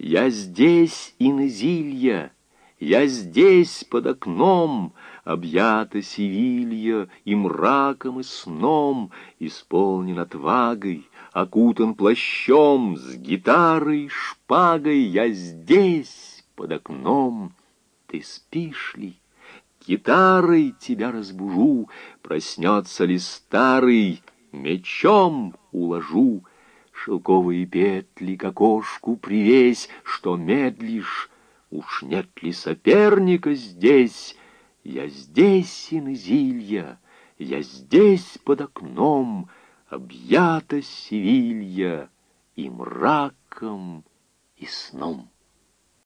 Я здесь, Инезилья, я здесь под окном, объята Севилья и мраком, и сном, исполнен отвагой, окутан плащом, с гитарой, шпагой. Я здесь под окном. Ты спишь ли? Гитарой тебя разбужу, проснется ли старый, мечом уложу. Шелковые петли к окошку привесь, что медлишь, уж нет ли соперника здесь? Я здесь, Инезилья, я здесь под окном, объята Севилья и мраком, и сном.